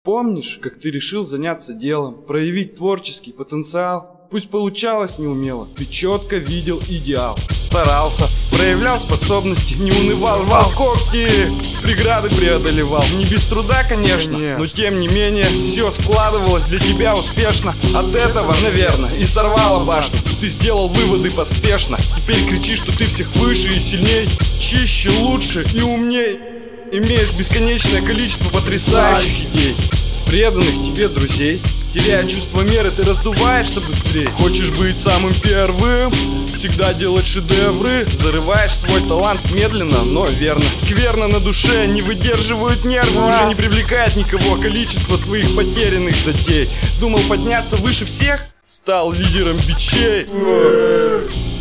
Помнишь, как ты решил заняться делом, проявить творческий потенциал? Пусть получалось неумело, ты четко видел идеал. Старался, проявлял способности, не унывал, рвал когти, преграды преодолевал. Не без труда, конечно, но тем не менее все складывалось для тебя успешно. От этого, наверное, и сорвало башню. Ты сделал выводы поспешно. Теперь кричишь, что ты всех выше и сильней, чище, лучше и умней. Имеешь бесконечное количество потрясающих идей, преданных тебе друзей. Теряя чувство меры, ты раздуваешься быстрее. Хочешь быть самым первым, всегда делать шедевры. Зарываешь свой талант медленно, но верно. Скверно на душе, не выдерживают нервы. Уже не привлекает никого количество твоих потерянных затей. Думал подняться выше всех, стал лидером бичей.